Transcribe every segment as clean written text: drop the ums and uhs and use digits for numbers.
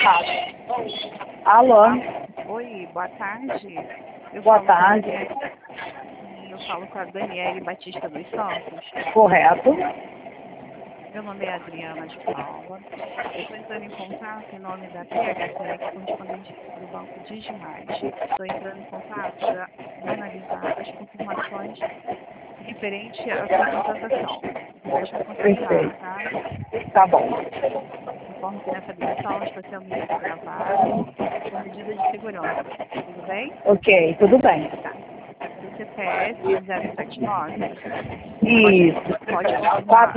Alô? Oi, boa tarde. Boa tarde. Eu falo com a Daniele Batista dos Santos. Correto. Meu nome é Adriana de Paula. Eu estou entrando em contato em nome da PHTEC, correspondente do Banco Digimais. Estou entrando em contato para analisar as confirmações referente à sua contratação. Deixa eu confirmar, tá? Tá bom. Informo que nessa ligação está sendo gravada por medida de segurança. Tudo bem? Ok, tudo bem. Seu CPF 079? Isso. Pode confirmar.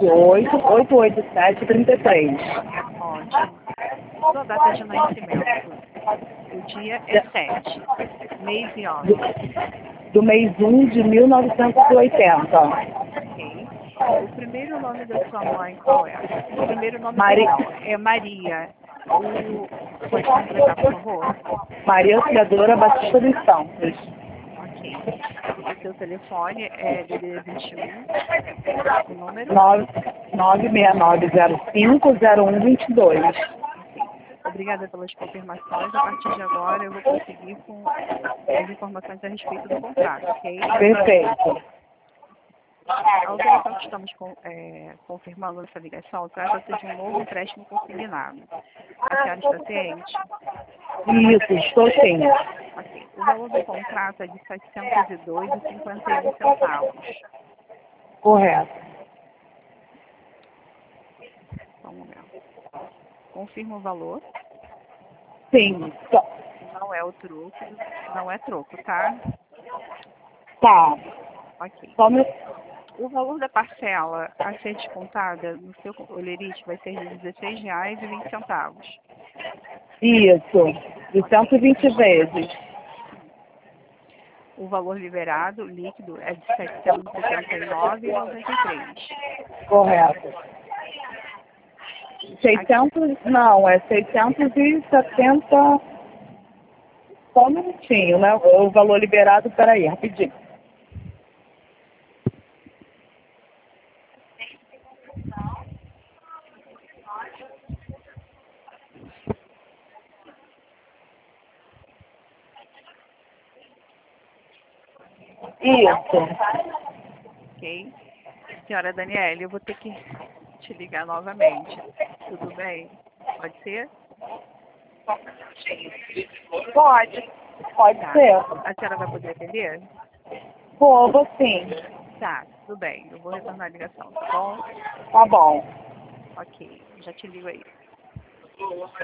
498-887-33. Ótimo. Sua data de nascimento. O dia é 7. Mês e ano. Do mês 1 de 1980. Ok. O primeiro nome da sua mãe qual é? O primeiro nome, Maria. perdão, é Maria. Pode completar, por favor? Maria Auxiliadora Batista dos Santos. Ok. O seu telefone é DDD 21. O número? 96905-0122. Ok. Obrigada pelas confirmações. A partir de agora eu vou prosseguir com as informações a respeito do contrato, ok? Perfeito. A operação que estamos confirmando nessa ligação trata-se de um novo empréstimo consignado. A senhora está ciente? Isso, estou sim. Ok. O valor do contrato é de R$ 702,51. Correto. Só um momento. Confirma o valor. Sim. Não é o troco, não é troco, tá? Tá. Ok. Só me... O valor da parcela a ser descontada no seu olerite vai ser de R$ 16,20. Isso. De 120 vezes. O valor liberado líquido é de R$ 779,93. Correto. 600, não, é 670, só um minutinho, né? O valor liberado, peraí, rapidinho. Isso. Ok? Senhora Daniela, eu vou ter que te ligar novamente. Tudo bem? Pode ser? Pode Tá. ser. A senhora vai poder atender? Vou sim. Tá, tudo bem. Eu vou retornar a ligação, tá bom? Tá bom. Ok, já te ligo aí.